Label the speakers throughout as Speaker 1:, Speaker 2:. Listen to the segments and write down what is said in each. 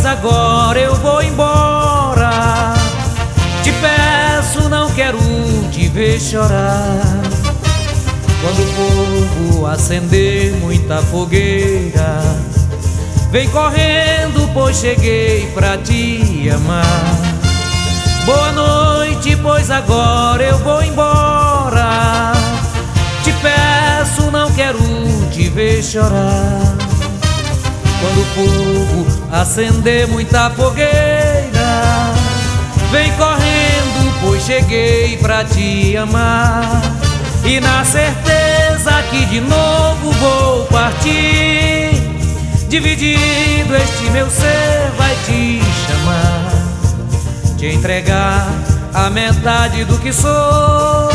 Speaker 1: agora eu vou embora. Te peço, não quero te ver chorar. Quando o fogo acender muita fogueira, vem correndo, pois cheguei pra te amar. Boa noite, pois agora eu vou embora. Te peço, não quero te ver chorar. Quando o fogo acender muita fogueira, vem correndo, pois cheguei pra te amar. E na certeza que de novo vou partir, dividido este meu ser vai te chamar, te entregar a metade do que sou,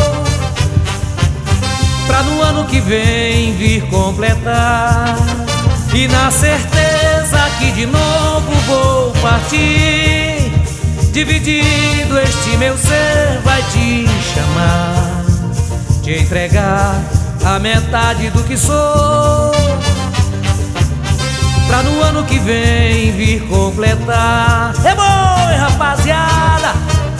Speaker 1: pra no ano que vem vir completar. E na certeza que de novo vou partir, dividido este meu ser vai te chamar, te entregar a metade do que sou, pra no ano que vem vir completar. É boi, rapaziada!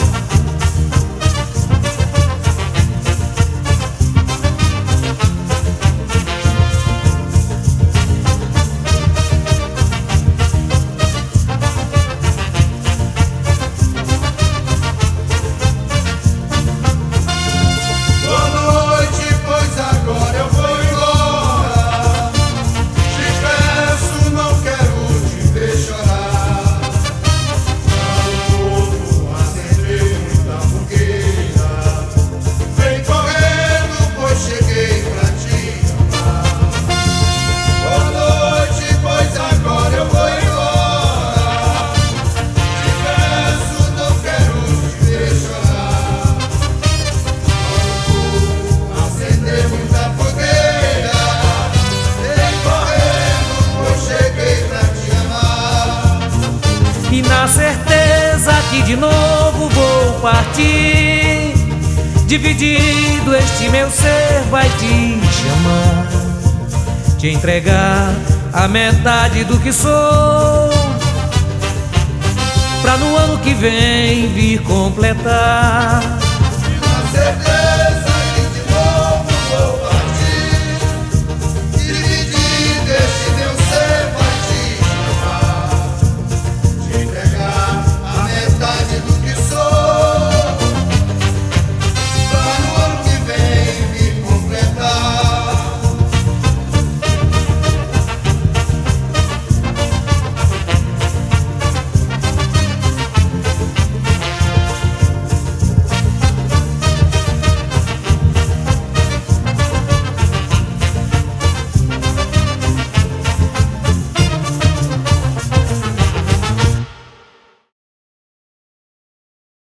Speaker 1: E na certeza que de novo vou partir, dividido este meu ser vai te chamar, te entregar a metade do que sou, pra no ano que vem vir completar.
Speaker 2: E na certeza